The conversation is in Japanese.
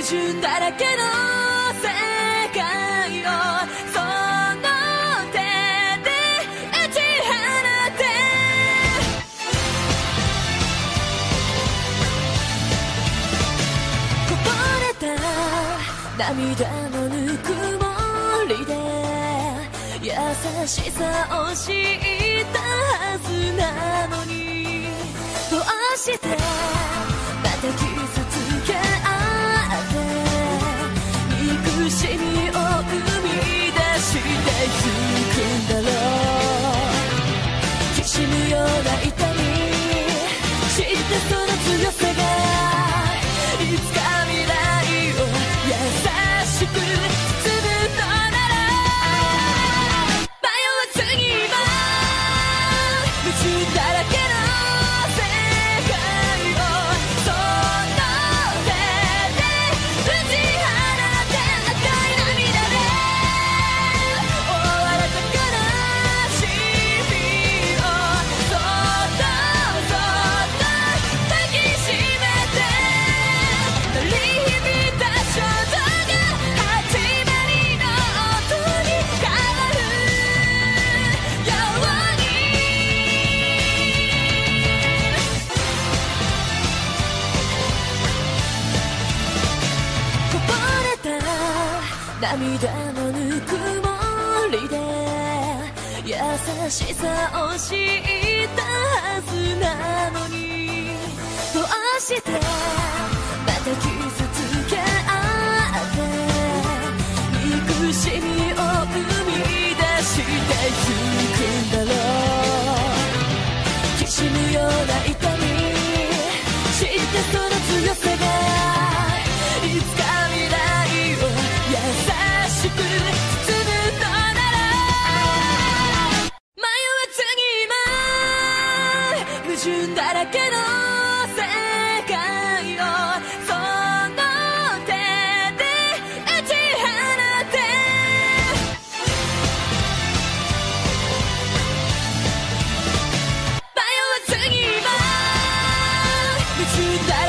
矛盾だらけの世界をその手で打ち放てこぼれた涙のぬくもりで優しさを知ったはずなのにどうしてまた傷つけ合って憎しみを生み出していくんだろうきしむような痛み知ってその強さがいつか未来を優しく包むのなら迷わずに今矛盾だらけの世界をその手で打ち放て赤い涙で覆われた悲しみをそっとそっと抱きしめて鳴り響いた衝動が始まりの音に変わるようにこぼれた涙のぬくもりで優しさを知ったはずなのにどうしてまた傷つけ合って憎しみを生み出していくんだろうきしむような痛み知ってその強さがいつか未来を優しく包むのなら迷わずに今矛盾だらけの世界をその手で打ち放て迷わずに今矛盾だ